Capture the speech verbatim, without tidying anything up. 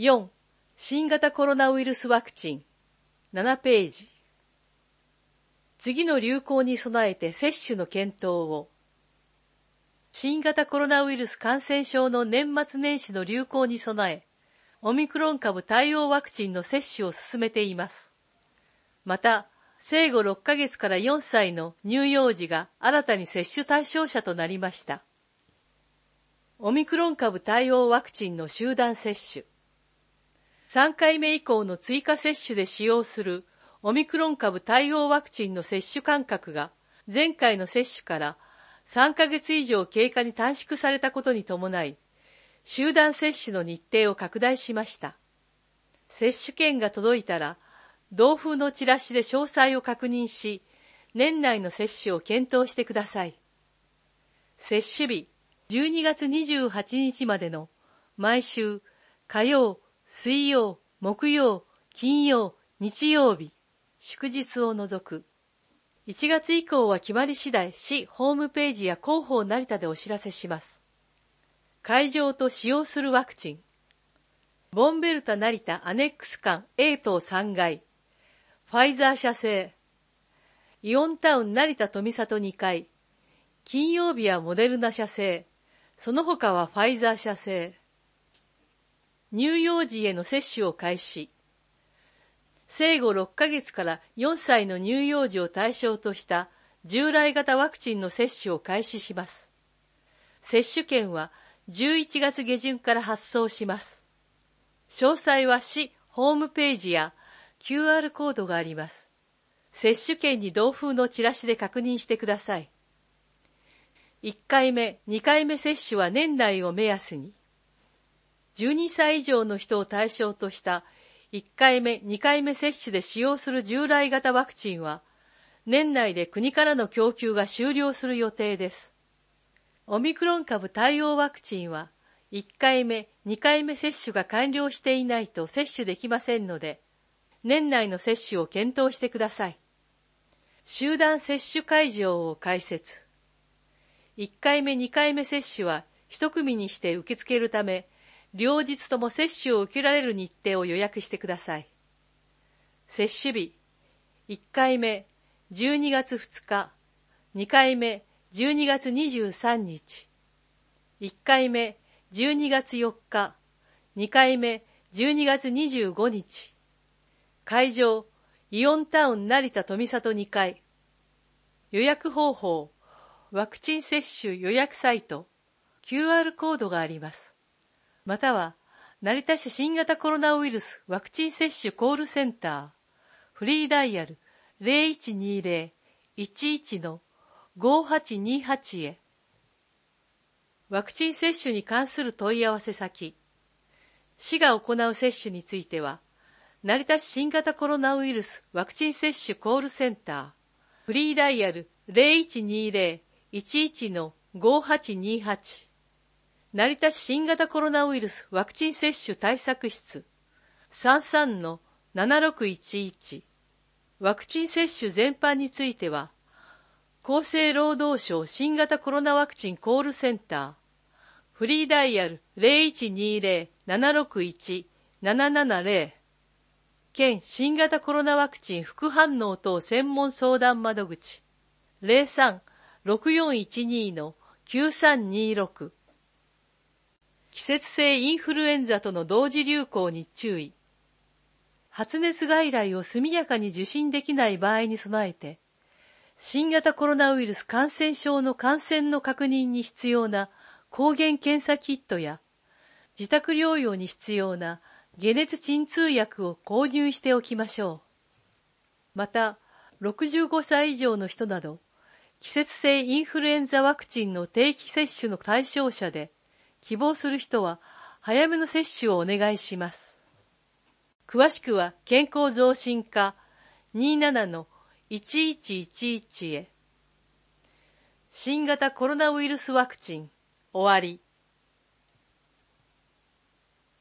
よん. 新型コロナウイルスワクチン。ななページ。次の流行に備えて接種の検討を。新型コロナウイルス感染症の年末年始の流行に備え、オミクロン株対応ワクチンの接種を進めています。また、生後ろっかげつからよんさいの乳幼児が新たに接種対象者となりました。オミクロン株対応ワクチンの集団接種。さんかいめ以降の追加接種で使用するオミクロン株対応ワクチンの接種間隔が前回の接種からさんかげつ以上経過に短縮されたことに伴い、集団接種の日程を拡大しました。接種券が届いたら、同封のチラシで詳細を確認し、年内の接種を検討してください。接種日、じゅうにがつにじゅうはちにちまでの毎週火曜、水曜、木曜、金曜、日曜日、祝日を除く。いちがつ以降は決まり次第、市ホームページや広報成田でお知らせします。会場と使用するワクチン。ボンベルタ成田アネックス間 A 棟さんがい。ファイザー社製。イオンタウン成田富里にかい。金曜日はモデルナ社製。その他はファイザー社製。乳幼児への接種を開始。生後ろっかげつからよんさいの乳幼児を対象とした従来型ワクチンの接種を開始します。接種券はじゅういちがつげじゅんから発送します。詳細は市ホームページや キューアール コードがあります。接種券に同封のチラシで確認してください。いっかいめ、にかいめ接種は年内を目安に。じゅうにさい以上の人を対象としたいっかいめ、にかいめ接種で使用する従来型ワクチンは、年内で国からの供給が終了する予定です。オミクロン株対応ワクチンは、いっかいめ、にかいめ接種が完了していないと接種できませんので、年内の接種を検討してください。集団接種会場を開設。いっかいめ、にかいめ接種は一組にして受け付けるため、両日とも接種を受けられる日程を予約してください。接種日、いっかいめ、じゅうにがつふつか、にかいめ、じゅうにがつにじゅうさんにち、いっかいめ、じゅうにがつよっか、にかいめ、じゅうにがつにじゅうごにち。会場、イオンタウン成田富里にかい。予約方法、ワクチン接種予約サイト、キューアール コードがあります。または、成田市新型コロナウイルスワクチン接種コールセンター、フリーダイヤル ゼロいちにゼロ いちいち のごはちにはち へ。ワクチン接種に関する問い合わせ先。市が行う接種については、成田市新型コロナウイルスワクチン接種コールセンター、フリーダイヤル ゼロいちにゼロ いちいち のごはちにはち。成田市新型コロナウイルスワクチン接種対策室 さんさんのななろくいちいち。ワクチン接種全般については、厚生労働省新型コロナワクチンコールセンター、フリーダイヤル ゼロいちにゼロ ななろくいち ななななゼロ、県新型コロナワクチン副反応等専門相談窓口 ゼロさん ろくよんいちに のきゅうさんにろく。季節性インフルエンザとの同時流行に注意。発熱外来を速やかに受診できない場合に備えて、新型コロナウイルス感染症の感染の確認に必要な抗原検査キットや、自宅療養に必要な解熱鎮痛薬を購入しておきましょう。また、ろくじゅうごさい以上の人など、季節性インフルエンザワクチンの定期接種の対象者で、希望する人は早めの接種をお願いします。詳しくは健康増進課 にじゅうななのいちいちいちいち へ。新型コロナウイルスワクチン終わり。